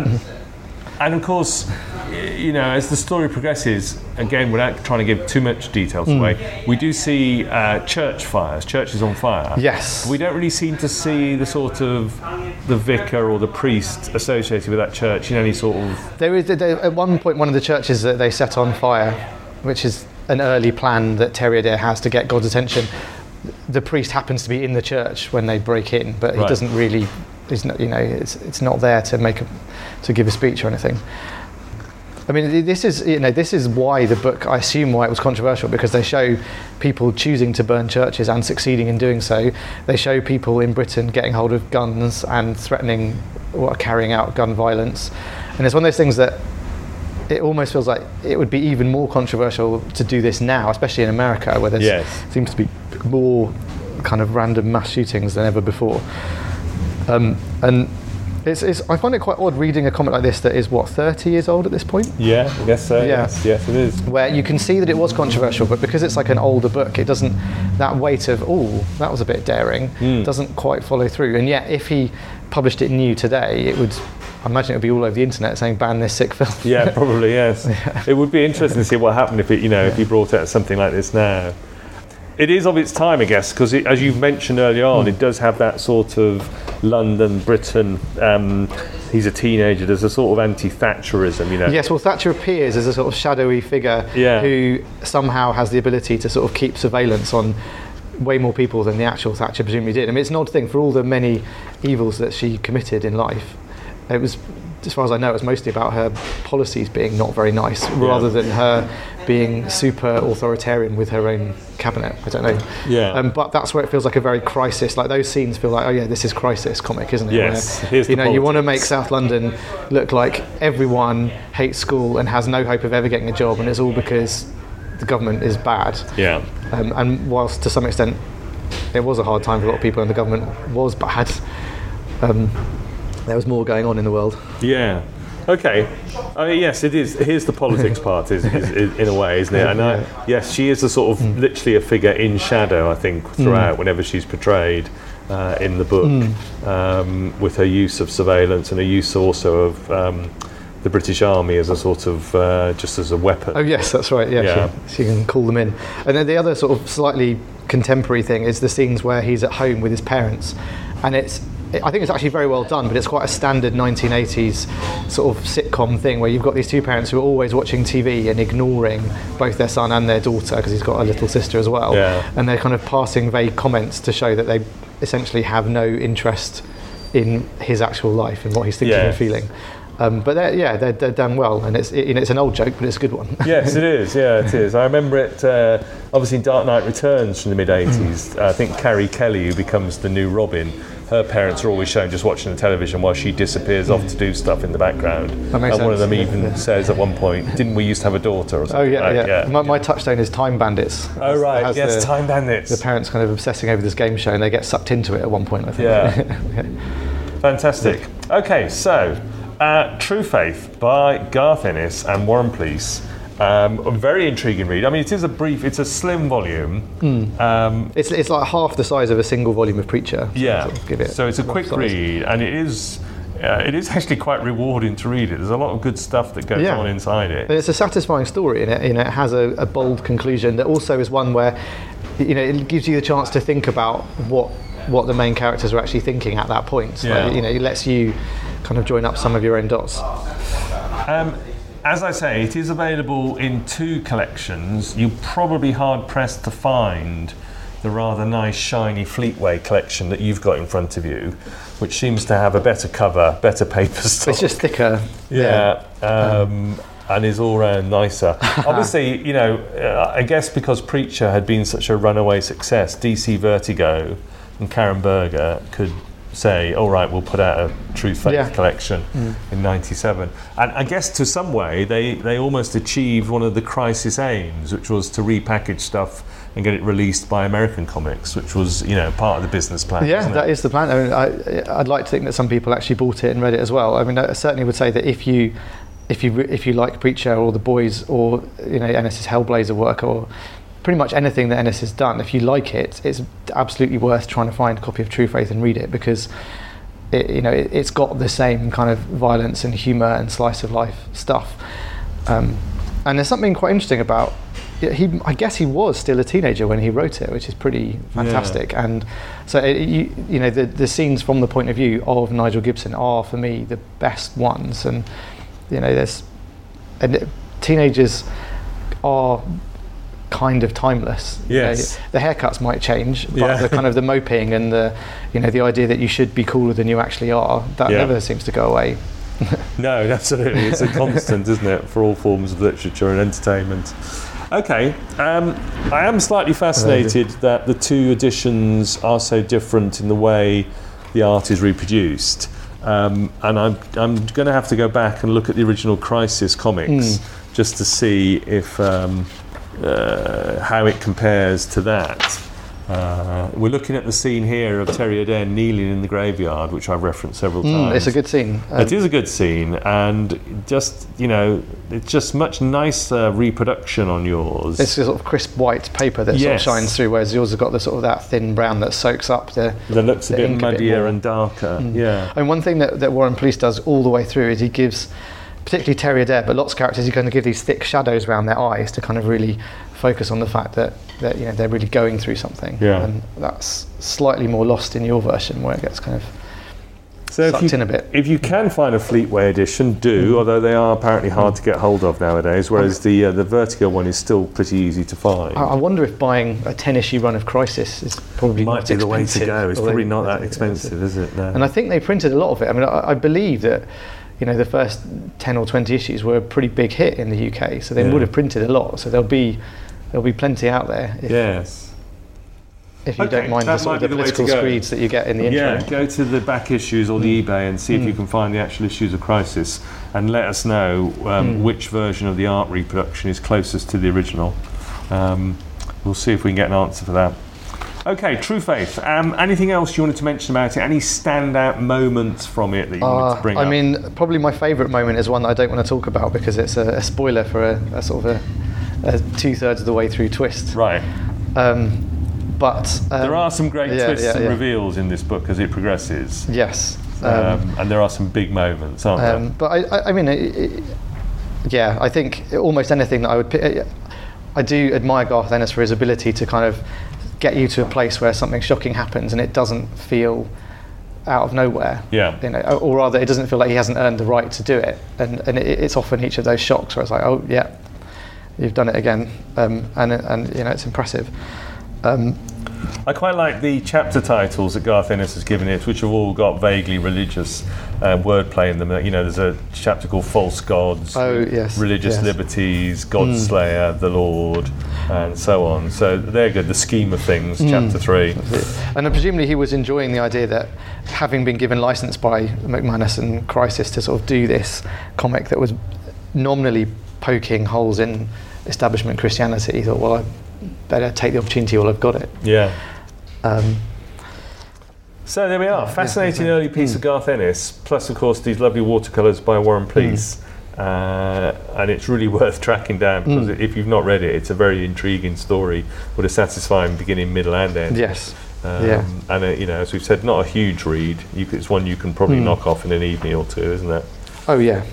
And of course, as the story progresses, again, without trying to give too much details away, we do see churches on fire. Yes. We don't really seem to see the sort of the vicar or the priest associated with that church in any sort of... There is, at one point, one of the churches that they set on fire, which is an early plan that Terry Adair has to get God's attention. The priest happens to be in the church when they break in, but he doesn't really... It's not there to give a speech or anything. I mean, this is why the book, I assume why it was controversial, because they show people choosing to burn churches and succeeding in doing so. They show people in Britain getting hold of guns and threatening or carrying out gun violence. And it's one of those things that it almost feels like it would be even more controversial to do this now, especially in America, where there seems to be more kind of random mass shootings than ever before. And I find it quite odd reading a comic like this that is 30 years old at this point? Yeah, I guess so. Yeah. Yes, it is. Where you can see that it was controversial, but because it's like an older book, it doesn't, that weight of, that was a bit daring, doesn't quite follow through. And yet, if he published it new today, I imagine it would be all over the internet saying ban this sick film. Yeah, probably, yes. Yeah. It would be interesting to see what happened if if he brought out something like this now. It is of its time, I guess, because as you've mentioned earlier on, it does have that sort of London, Britain. He's a teenager. There's a sort of anti-Thatcherism, Yes, well, Thatcher appears as a sort of shadowy figure who somehow has the ability to sort of keep surveillance on way more people than the actual Thatcher presumably did. I mean, it's an odd thing for all the many evils that she committed in life. It was as far as I know, it was mostly about her policies being not very nice, rather than her being super authoritarian with her own cabinet. I don't know. Yeah. But that's where it feels like a very crisis. Like those scenes feel like, oh yeah, this is crisis comic, isn't it? Yes. Where, you want to make South London look like everyone hates school and has no hope of ever getting a job, and it's all because the government is bad. Yeah. And whilst to some extent it was a hard time for a lot of people and the government was bad, there was more going on in the world. Yeah. Okay. I mean, yes, it is. Here's the politics part, is in a way, isn't it? And yes, she is a sort of literally a figure in shadow, I think, throughout, whenever she's portrayed in the book, with her use of surveillance and her use also of the British Army as a sort of just as a weapon. Oh yes, that's right. Yeah. She can call them in. And then the other sort of slightly contemporary thing is the scenes where he's at home with his parents, and I think it's actually very well done, but it's quite a standard 1980s sort of sitcom thing where you've got these two parents who are always watching TV and ignoring both their son and their daughter, because he's got a little sister as well. Yeah. And they're kind of passing vague comments to show that they essentially have no interest in his actual life and what he's thinking and feeling. But they're done well, and it's an old joke, but it's a good one. Yes, it is. Yeah, it is. I remember it. Obviously, Dark Knight Returns from the mid '80s. I think Carrie Kelly, who becomes the new Robin, her parents are always shown just watching the television while she disappears off to do stuff in the background. That makes sense. One of them even says at one point, "Didn't we used to have a daughter?" Or something? Oh yeah. My touchstone is Time Bandits. Oh right, yes, Time Bandits. The parents kind of obsessing over this game show, and they get sucked into it at one point, I think. Yeah. Fantastic. Okay, so. True Faith by Garth Ennis and Warren Pleece. A very intriguing read. I mean, it's a slim volume. It's like half the size of a single volume of Preacher. Yeah. So it's a quick read, and it is actually quite rewarding to read it. There's a lot of good stuff that goes on inside it. And it's a satisfying story, and it has a bold conclusion that also is one where, it gives you the chance to think about what the main characters are actually thinking at that point. Yeah. Like, it lets you kind of join up some of your own dots. As I say, it is available in 2 collections. You're probably hard pressed to find the rather nice shiny Fleetway collection that you've got in front of you, which seems to have a better cover, better paper stock. It's just thicker. And is all round nicer. Obviously, I guess because Preacher had been such a runaway success, DC Vertigo and Karen Berger could say, all right, we'll put out a True Faith collection in '97. And I guess to some way, they almost achieved one of the Crisis aims, which was to repackage stuff and get it released by American Comics, which was, part of the business plan. Yeah, that is the plan. I mean, I'd like to think that some people actually bought it and read it as well. I mean, I certainly would say that if you like Preacher or The Boys or Ennis's Hellblazer work or pretty much anything that Ennis has done, if you like it, it's absolutely worth trying to find a copy of True Faith and read it, because it's got the same kind of violence and humour and slice of life stuff. And there's something quite interesting about I guess he was still a teenager when he wrote it, which is pretty fantastic. Yeah. And so the scenes from the point of view of Nigel Gibson are for me the best ones. And teenagers are kind of timeless. Yes. The haircuts might change, but the kind of the moping and the idea that you should be cooler than you actually are, that never seems to go away. No, absolutely. It's a constant, isn't it, for all forms of literature and entertainment. Okay, I am slightly fascinated that the 2 editions are so different in the way the art is reproduced. And I'm going to have to go back and look at the original Crisis comics just to see if how it compares to that. We're looking at the scene here of Terry Adair kneeling in the graveyard, which I've referenced several times. It's a good scene. It is a good scene, and just it's just much nicer reproduction on yours. It's a sort of crisp white paper that sort of shines through, whereas yours has got the sort of that thin brown that soaks up the. That looks a bit muddier and darker. Yeah. And one thing that Warren Pleece does all the way through is he gives, particularly Terry Adair, but lots of characters, he's going to give these thick shadows around their eyes to kind of really focus on the fact that they're really going through something. Yeah. And that's slightly more lost in your version, where it gets kind of sucked in a bit. If you can find a Fleetway edition, do, although they are apparently hard to get hold of nowadays, whereas the Vertigo one is still pretty easy to find. I wonder if buying a 10-issue run of Crisis is probably might be the way to go. It's probably not that expensive, is it? No. And I think they printed a lot of it. I mean, I believe that the first 10 or 20 issues were a pretty big hit in the UK, so they would have printed a lot. So there'll be plenty out there. If you don't mind the political screeds that you get in the intro. Yeah, go to the back issues or the eBay and see if you can find the actual issues of Crisis, and let us know which version of the art reproduction is closest to the original. We'll see if we can get an answer for that. Okay, True Faith. Anything else you wanted to mention about it? Any standout moments from it that you wanted to bring up? I mean, probably my favourite moment is one that I don't want to talk about because it's a spoiler for a sort of a 2/3 of the way through twist. Right. But there are some great twists and reveals in this book as it progresses. Yes. And there are some big moments, aren't there? But I mean, I think almost anything that I would pick. I do admire Garth Ennis for his ability to kind of get you to a place where something shocking happens and it doesn't feel out of nowhere. Yeah. Or rather, it doesn't feel like he hasn't earned the right to do it. And it's often each of those shocks where it's like, oh yeah, you've done it again, and it's impressive. I quite like the chapter titles that Garth Ennis has given it, which have all got vaguely religious wordplay in them. There's a chapter called False Gods, Religious Liberties, Godslayer, The Lord, and so on. So they're good. The Scheme of Things, chapter 3. And presumably he was enjoying the idea that, having been given license by McManus and Crisis to sort of do this comic that was nominally poking holes in establishment Christianity, he thought, well, I better take the opportunity while I've got it. Yeah. So there we are. Fascinating early piece of Garth Ennis, plus of course these lovely watercolours by Warren Pleece. And it's really worth tracking down because if you've not read it, it's a very intriguing story with a satisfying beginning, middle and end. Yes. And as we've said, not a huge read. It's one you can probably knock off in an evening or two, isn't it? Oh yeah.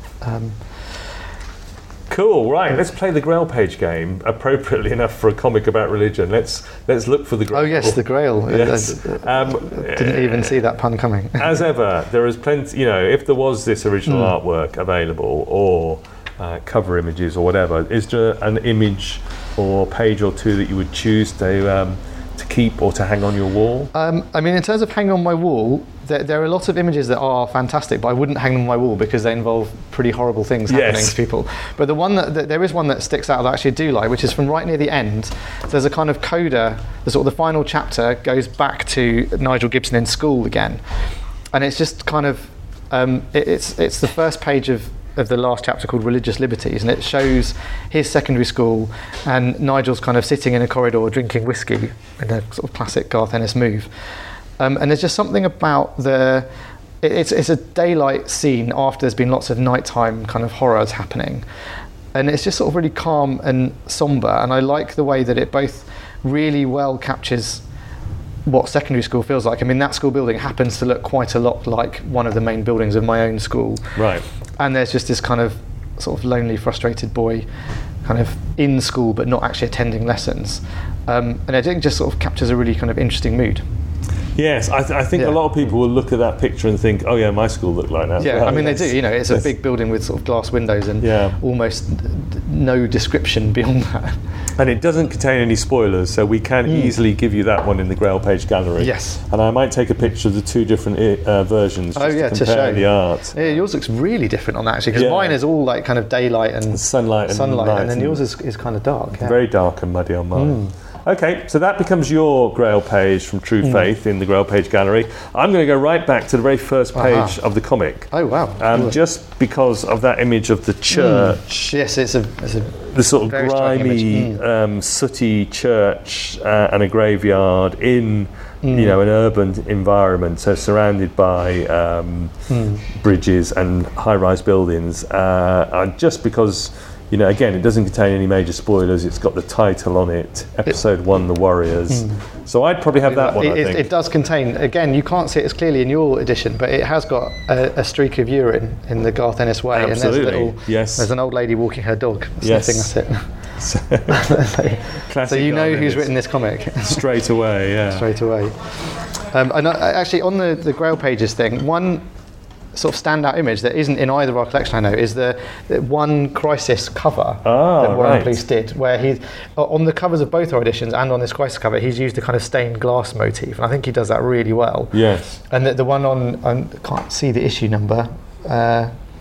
Cool, right, let's play the Grail page game, appropriately enough for a comic about religion. Let's look for the Grail. Oh yes, the Grail. Yes. Didn't even see that pun coming. As ever, there is plenty, if there was this original artwork available, or cover images or whatever, is there an image or page or two that you would choose to keep or to hang on your wall? I mean, in terms of hanging on my wall, there are a lot of images that are fantastic, but I wouldn't hang them on my wall because they involve pretty horrible things happening to people. But the one that there is one that sticks out that I actually do like, which is from right near the end. There's a kind of coda. The final chapter goes back to Nigel Gibson in school again, and it's just kind of it's the first page of the last chapter called Religious Liberties, and it shows his secondary school, and Nigel's kind of sitting in a corridor drinking whiskey in a sort of classic Garth Ennis move. And there's just something about it's a daylight scene after there's been lots of nighttime kind of horrors happening. And it's just sort of really calm and sombre, and I like the way that it both really well captures what secondary school feels like. I mean, that school building happens to look quite a lot like one of the main buildings of my own school. Right. And there's just this kind of sort of lonely, frustrated boy kind of in school but not actually attending lessons. And I think it just sort of captures a really kind of interesting mood. Yes, I think a lot of people will look at that picture and think, oh yeah, my school looked like that. Yeah, I mean, they do. It's a big building with sort of glass windows and almost no description beyond that. And it doesn't contain any spoilers, so we can easily give you that one in the Grail page gallery. Yes. And I might take a picture of the two different versions to compare the art. Yeah, yours looks really different on that, actually, because mine is all like kind of daylight and sunlight, and then yours is kind of dark. Yeah. Very dark and muddy on mine. Okay, so that becomes your Grail page from True Faith in the Grail page gallery. I'm going to go right back to the very first page of the comic. Oh wow! Just because of that image of the church. Yes, it's the sort of grimy, sooty church and a graveyard in an urban environment, so surrounded by bridges and high-rise buildings. Just because. Again, it doesn't contain any major spoilers. It's got the title on it, Episode 1, The Warriors. So I'd probably have that one, I think. It does contain, again, you can't see it as clearly in your edition, but it has got a streak of urine in the Garth Ennis way. Absolutely, and there's an old lady walking her dog. That's it. So you know who's written this comic. Straight away, yeah. Straight away. And actually, on the Grail pages thing, one sort of standout image that isn't in either of our collection, I know, is the one Crisis cover that Warren Pleece did, where he, on the covers of both our editions and on this Crisis cover, he's used a kind of stained glass motif, and I think he does that really well. Yes. And the one on, I can't see the issue number,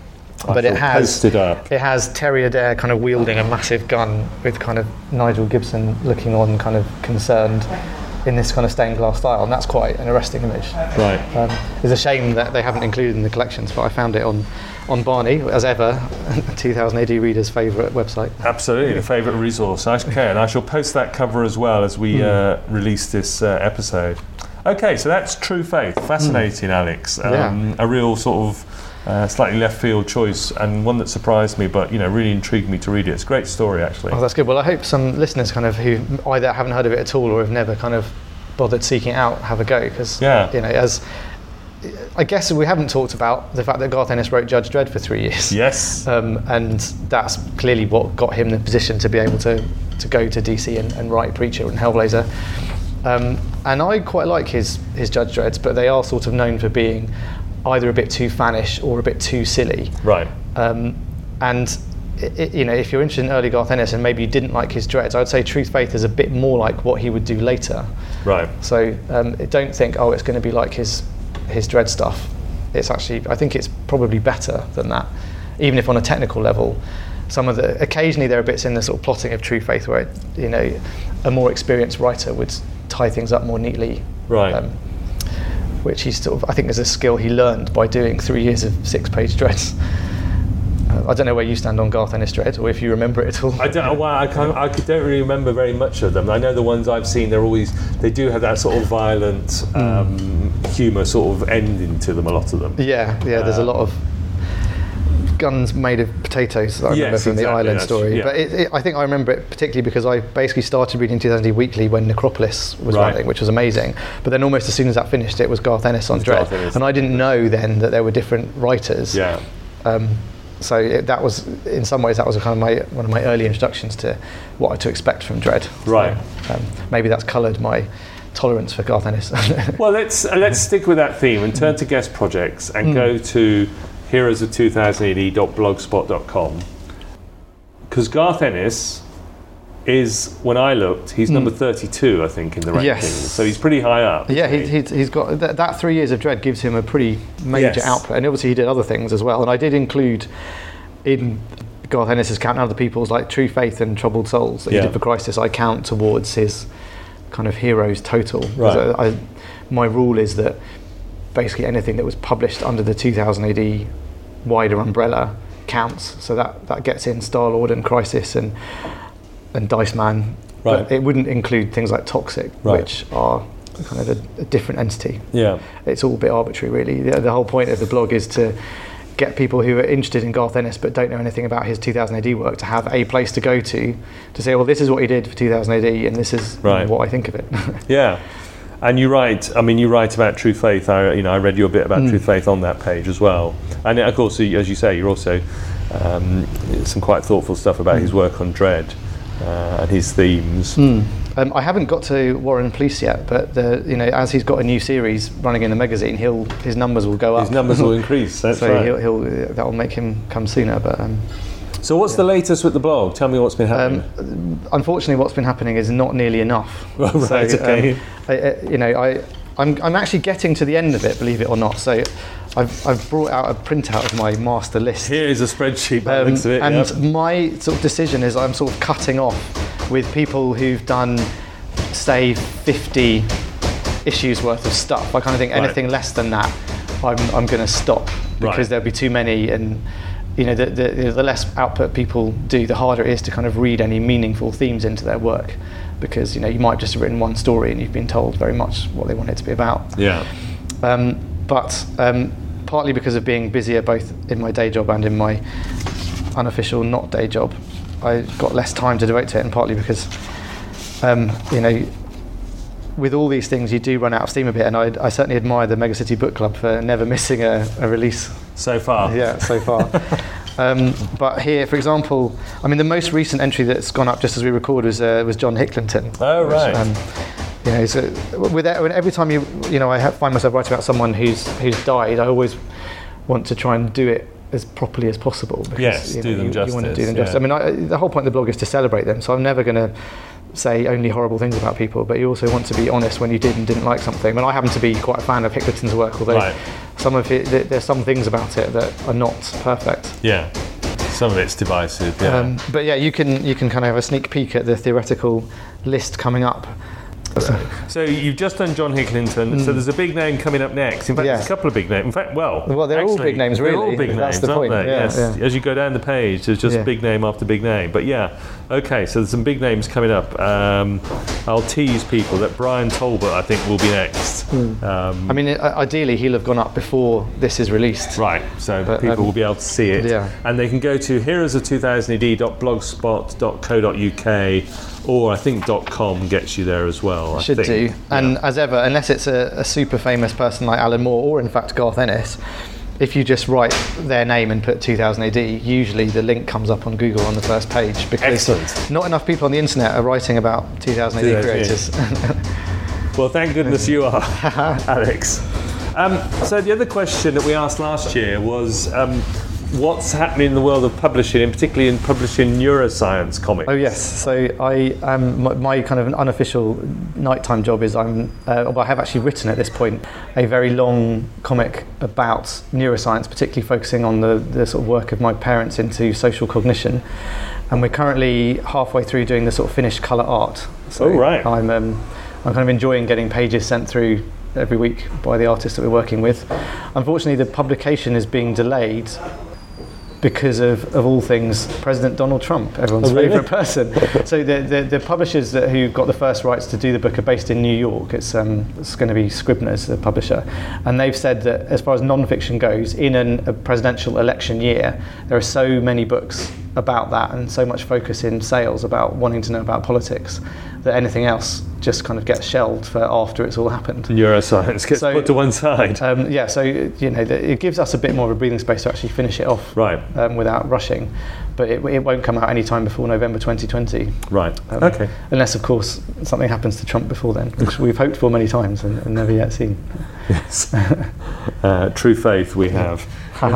But it has Terry Adair kind of wielding a massive gun with kind of Nigel Gibson looking on kind of concerned in this kind of stained glass style, and that's quite an arresting image. Right. It's a shame that they haven't included in the collections, but I found it on Barney, as ever, 2000 AD readers' favourite website. Absolutely, a favourite resource. Okay, and I shall post that cover as well as we release this episode. Okay, so that's True Faith. Fascinating, Alex. A real sort of slightly left field choice, and one that surprised me, but really intrigued me to read it. It's a great story, actually. Oh, that's good. Well, I hope some listeners kind of who either haven't heard of it at all or have never kind of bothered seeking it out have a go, because as I guess we haven't talked about the fact that Garth Ennis wrote Judge Dredd for 3 years. Yes. And that's clearly what got him the position to be able to go to DC and write Preacher and Hellblazer. And I quite like his Judge Dredds, but they are sort of known for being either a bit too fanish or a bit too silly. Right. And if you're interested in early Garth Ennis and maybe you didn't like his Dredds, I would say Truth Faith is a bit more like what he would do later. Right. So don't think, it's going to be like his Dredd stuff. It's actually, I think it's probably better than that, even if on a technical level. Occasionally there are bits in the sort of plotting of True Faith where a more experienced writer would tie things up more neatly. Right. Which he I think is a skill he learned by doing 3 years of 6-page Dredds. I don't know where you stand on Garth Ennis Dredd, or if you remember it at all. I don't. Well, I don't really remember very much of them. I know the ones I've seen. They do have that sort of violent humour sort of ending to them. A lot of them. Yeah. There's a lot of guns made of potatoes that I remember from the Island story. Yeah. But I think I remember it particularly because I basically started reading 2000 AD Weekly when Necropolis was running, which was amazing. But then almost as soon as that finished, it was Garth Ennis on Dredd, and I didn't know then that there were different writers. Yeah. So that was, in some ways, that was kind of one of my early introductions to what to expect from Dredd. Right. So, maybe that's coloured my tolerance for Garth Ennis. Well, let's stick with that theme and turn to guest projects and go to heroesof2000ad.blogspot.com, because Garth Ennis is, when I looked, he's number 32, I think, in the rankings. Yes. So he's pretty high up. Yeah, he's got that 3 years of Dredd gives him a pretty major output, and obviously he did other things as well. And I did include in Garth Ennis's count other people's like True Faith and Troubled Souls that he did for Crisis. I count towards his kind of heroes total. Right. My rule is that basically anything that was published under the 2000 AD wider umbrella counts. So that gets in Star-Lord and Crisis and Dice Man, but it wouldn't include things like Toxic, which are kind of a different entity. Yeah, it's all a bit arbitrary, really. The whole point of the blog is to get people who are interested in Garth Ennis but don't know anything about his 2000 AD work to have a place to go to say, well, this is what he did for 2000 AD, and this is what I think of it. Yeah. And you write about True Faith. I read your bit about True Faith on that page as well. And of course, as you say, you're also some quite thoughtful stuff about his work on Dredd and his themes. I haven't got to Warren and Police yet, but as he's got a new series running in the magazine, his numbers will go up. His numbers will increase. That's so right. That will make him come sooner. But so what's the latest with the blog? Tell me what's been happening. Unfortunately, what's been happening is not nearly enough. Right. So, okay. I'm actually getting to the end of it, believe it or not. So I've brought out a printout of my master list. Here is a spreadsheet by the looks of it. And my sort of decision is I'm sort of cutting off with people who've done, say, 50 issues worth of stuff. I kind of think anything less than that, I'm going to stop, because there'll be too many. And the less output people do, the harder it is to kind of read any meaningful themes into their work, because you might have just written one story and you've been told very much what they want it to be about. Yeah. But partly because of being busier both in my day job and in my unofficial not day job, I got less time to devote to it, and partly because with all these things you do run out of steam a bit, and I certainly admire the Mega City Book Club for never missing a release. So far. Yeah, so far. But here, for example, the most recent entry that's gone up just as we record was John Hicklington. Oh, right. So every time I find myself writing about someone who's died, I always want to try and do it as properly as possible. Because, do them justice. You want to do them justice. The whole point of the blog is to celebrate them, so I'm never going to say only horrible things about people, but you also want to be honest when you did and didn't like something. I happen to be quite a fan of Hicklington's work, although some of it, there's some things about it that are not perfect. Yeah. Some of it's divisive. Yeah. But yeah, you can kind of have a sneak peek at the theoretical list coming up. So you've just done John Hicklington, so there's a big name coming up next. In fact, there's a couple of big names. In fact, they're all big names, really. They're all big names, the aren't point. they? Yes. As you go down the page, there's just big name after big name. But yeah, okay, so there's some big names coming up. I'll tease people that Brian Talbot, I think, will be next. I mean, ideally, he'll have gone up before this is released. Right, so people will be able to see it. Yeah. And they can go to heroesof2000ed.blogspot.co.uk, or I think .com gets you there as well. Should do. And as ever, unless it's a super famous person like Alan Moore, or in fact Garth Ennis, if you just write their name and put 2000 AD, usually the link comes up on Google on the first page, because not enough people on the internet are writing about 2000 AD creators. Well, thank goodness you are, Alex. So the other question that we asked last year was, what's happening in the world of publishing, and particularly in publishing neuroscience comics? Oh yes, so my kind of unofficial nighttime job is I have actually written at this point a very long comic about neuroscience, particularly focusing on the sort of work of my parents into social cognition, and we're currently halfway through doing the sort of finished colour art. So I'm kind of enjoying getting pages sent through every week by the artists that we're working with. Unfortunately, the publication is being delayed because of all things, President Donald Trump, everyone's favourite person. So the publishers who got the first rights to do the book are based in New York. It's going to be Scribner's, the publisher. And they've said that as far as non-fiction goes, in a presidential election year, there are so many books about that and so much focus in sales about wanting to know about politics that anything else just kind of gets shelved for after it's all happened. Neuroscience gets put to one side. So it gives us a bit more of a breathing space to actually finish it off without rushing, but it won't come out any time before November 2020. Right. Okay. Unless, of course, something happens to Trump before then, which we've hoped for many times and never yet seen. Yes. True faith we have.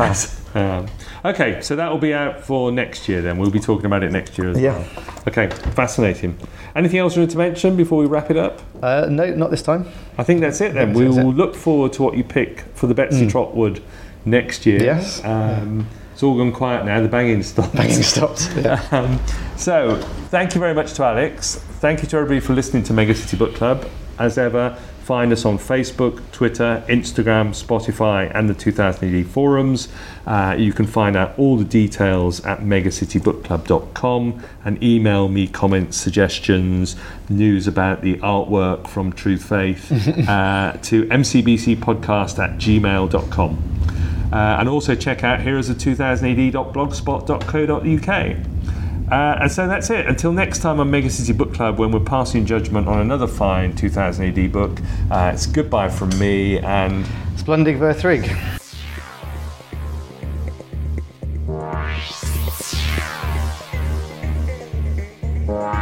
Okay, so that will be out for next year then. We'll be talking about it next year as well. Okay, fascinating. Anything else you want to mention before we wrap it up? No, not this time. I think that's it then. We will look forward to what you pick for the Betsy Trotwood next year. Yes. It's all gone quiet now. The banging stopped. Yeah. So, thank you very much to Alex. Thank you to everybody for listening to Mega City Book Club. As ever, find us on Facebook, Twitter, Instagram, Spotify, and the 2000 AD forums. You can find out all the details at megacitybookclub.com and email me comments, suggestions, news about the artwork from Truth Faith to mcbcpodcast@gmail.com. And also check out heroesof2000ad.blogspot.co.uk. And so that's it. Until next time on Mega City Book Club, when we're passing judgment on another fine 2000 AD book, it's goodbye from me and Splundig Verthrig. Wow.